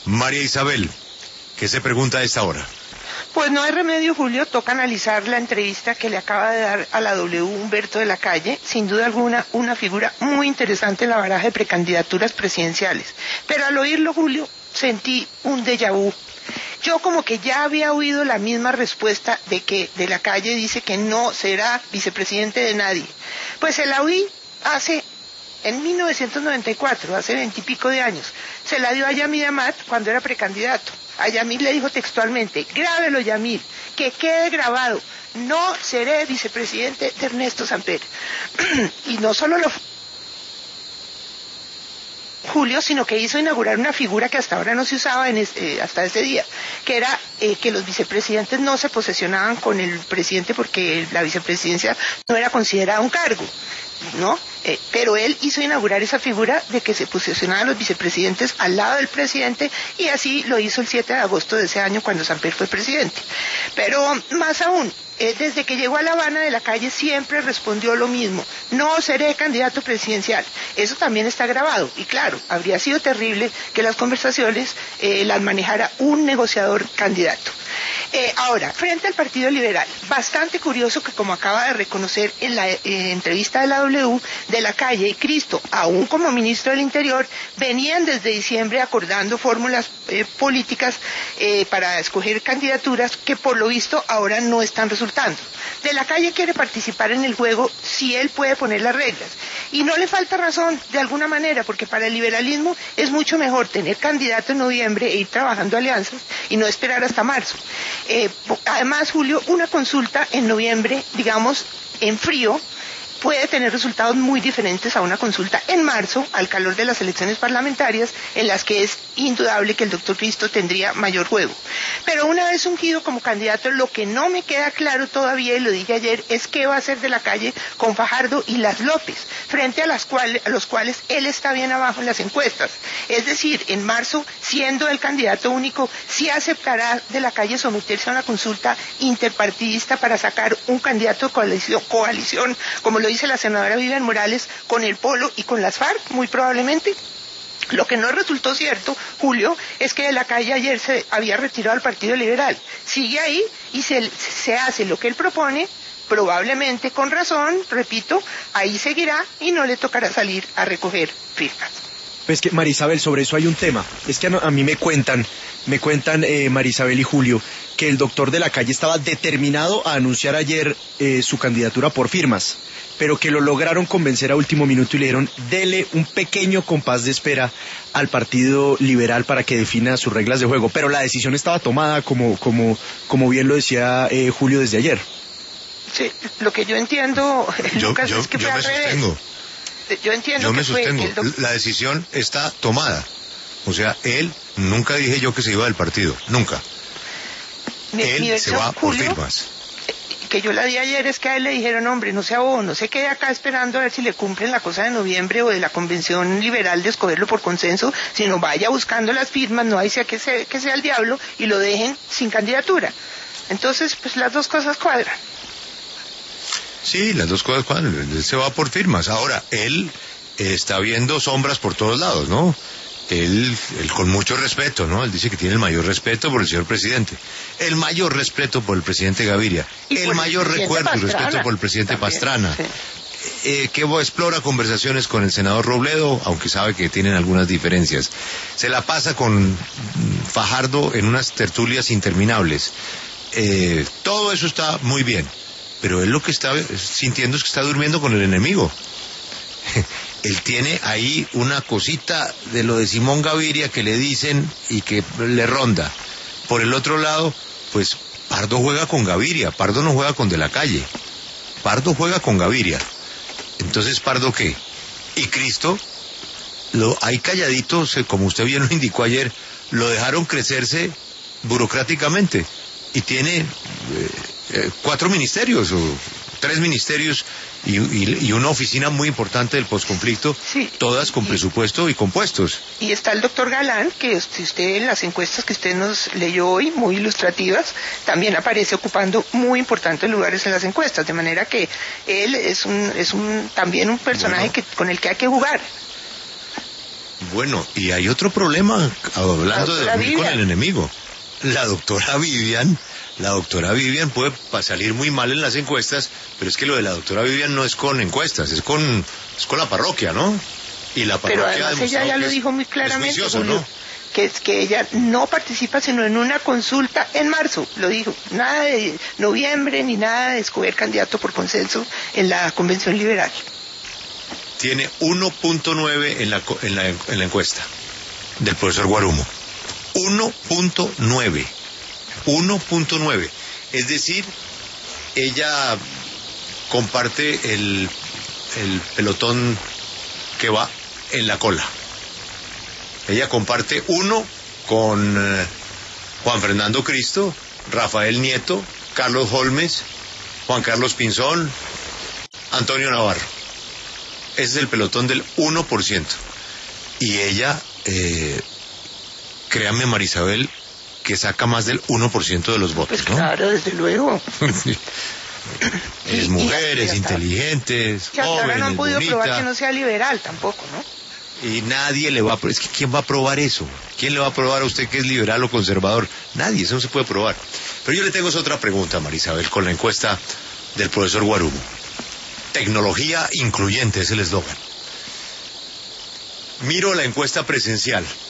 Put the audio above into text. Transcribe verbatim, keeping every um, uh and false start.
María Isabel, ¿qué se pregunta a esta hora? Pues no hay remedio, Julio, toca analizar la entrevista que le acaba de dar a la W Humberto de la Calle, sin duda alguna una figura muy interesante en la baraja de precandidaturas presidenciales. Pero al oírlo, Julio, sentí un déjà vu. Yo como que ya había oído la misma respuesta de que de la Calle dice que no será vicepresidente de nadie. Pues se la oí hace, en mil novecientos noventa y cuatro, hace veintipico de años. Se la dio a Yamil Amat cuando era precandidato. A Yamil le dijo textualmente, grábelo Yamil, que quede grabado, no seré vicepresidente de Ernesto Samper. Y no solo lo Julio, sino que hizo inaugurar una figura que hasta ahora no se usaba en este, eh, hasta ese día, que era eh, que los vicepresidentes no se posesionaban con el presidente porque la vicepresidencia no era considerada un cargo, ¿no? Eh, pero él hizo inaugurar esa figura de que se posesionaban los vicepresidentes al lado del presidente, y así lo hizo el siete de agosto de ese año cuando Samper fue presidente. Pero más aún, Eh, desde que llegó a La Habana, de la Calle siempre respondió lo mismo: no seré candidato presidencial. Eso también está grabado, y claro, habría sido terrible que las conversaciones eh, las manejara un negociador candidato. Eh, ahora, frente al Partido Liberal, bastante curioso que, como acaba de reconocer en la eh, entrevista de la W, de la Calle y Cristo, aún como ministro del Interior, venían desde diciembre acordando fórmulas eh, políticas eh, para escoger candidaturas que por lo visto ahora no están resultando. De la Calle quiere participar en el juego si él puede poner las reglas. Y no le falta razón, de alguna manera, porque para el liberalismo es mucho mejor tener candidato en noviembre e ir trabajando alianzas y no esperar hasta marzo. Eh, además, Julio, una consulta en noviembre, digamos, en frío, puede tener resultados muy diferentes a una consulta en marzo, al calor de las elecciones parlamentarias, en las que es indudable que el doctor Cristo tendría mayor juego. Pero una vez ungido como candidato, lo que no me queda claro todavía, y lo dije ayer, es qué va a hacer de la Calle con Fajardo y Las López, frente a, las cuales, a los cuales él está bien abajo en las encuestas. Es decir, en marzo, siendo el candidato único, sí aceptará de la Calle someterse a una consulta interpartidista para sacar un candidato de coalición, coalición como lo dice la senadora Vivian Morales, con el Polo y con las FARC, muy probablemente. Lo que no resultó cierto, Julio, es que de la Calle ayer se había retirado al Partido Liberal. Sigue ahí y se, se hace lo que él propone, probablemente con razón, repito, ahí seguirá y no le tocará salir a recoger firmas. Pues que, Marisabel, sobre eso hay un tema. Es que a, a mí me cuentan, me cuentan eh, Marisabel y Julio, que el doctor de la Calle estaba determinado a anunciar ayer eh, su candidatura por firmas, pero que lo lograron convencer a último minuto y le dieron, dele un pequeño compás de espera al Partido Liberal para que defina sus reglas de juego. Pero la decisión estaba tomada, como, como, como bien lo decía eh, Julio desde ayer. Sí, lo que yo entiendo, yo, Lucas, yo, es que yo fue me al revés. sostengo. Yo entiendo Yo que me fue sostengo, el doc... la decisión está tomada. O sea, él, nunca dije yo que se iba del partido, nunca. Mi, él mi se va Julio, por firmas. Que yo la di ayer es que a él le dijeron, hombre, no sea bobo, no se quede acá esperando a ver si le cumplen la cosa de noviembre o de la convención liberal de escogerlo por consenso, sino vaya buscando las firmas, no hay sea que, se, que sea el diablo, y lo dejen sin candidatura. Entonces, pues las dos cosas cuadran. Sí, las dos cosas cuadran, él se va por firmas. Ahora, él eh, está viendo sombras por todos lados, ¿no? Él, él con mucho respeto, ¿no? Él dice que tiene el mayor respeto por el señor presidente, el mayor respeto por el presidente Gaviria, y el mayor el recuerdo Pastrana, y respeto por el presidente también, Pastrana, sí. eh, que explora conversaciones con el senador Robledo, aunque sabe que tienen algunas diferencias. Se la pasa con Fajardo en unas tertulias interminables. Eh, todo eso está muy bien, pero él lo que está sintiendo es que está durmiendo con el enemigo. Él tiene ahí una cosita de lo de Simón Gaviria que le dicen y que le ronda. Por el otro lado, pues Pardo juega con Gaviria, Pardo no juega con De la Calle. Pardo juega con Gaviria. Entonces, ¿Pardo qué? Y Cristo, lo, ahí calladitos, como usted bien lo indicó ayer, lo dejaron crecerse burocráticamente. Y tiene eh, eh, cuatro ministerios o tres ministerios y, y, y una oficina muy importante del posconflicto, sí, todas con y, presupuesto y compuestos. Y está el doctor Galán, que si usted en las encuestas que usted nos leyó hoy, muy ilustrativas, también aparece ocupando muy importantes lugares en las encuestas, de manera que él es un es un también un personaje bueno, que con el que hay que jugar. Bueno, y hay otro problema, hablando de dormir con el enemigo. La doctora Vivian, la doctora Vivian puede salir muy mal en las encuestas, pero es que lo de la doctora Vivian no es con encuestas, es con, es con la parroquia, ¿no? Y la parroquia pero además ella ya lo dijo muy claramente, juicioso, Julio, ¿no? que es que ella no participa sino en una consulta en marzo, lo dijo, nada de noviembre ni nada de escoger candidato por consenso en la convención liberal. Tiene uno punto nueve en la, en, la, en la encuesta del profesor Guarumo. uno punto nueve. uno punto nueve. Es decir, ella comparte el, el pelotón que va en la cola. Ella comparte uno con eh, Juan Fernando Cristo, Rafael Nieto, Carlos Holmes, Juan Carlos Pinzón, Antonio Navarro. Ese es el pelotón del uno por ciento. Y ella, eh, créame Marisabel, que saca más del uno por ciento de los votos, pues ¿no? Claro, desde luego. Es mujer, es inteligente, es que hasta ahora joven, no han es podido bonita. probar que no sea liberal tampoco, ¿no? Y nadie le va a... Es que ¿quién va a probar eso? ¿Quién le va a probar a usted que es liberal o conservador? Nadie, eso no se puede probar. Pero yo le tengo otra pregunta, Marisabel, con la encuesta del profesor Guarumo. Tecnología incluyente es el eslogan. Miro la encuesta presencial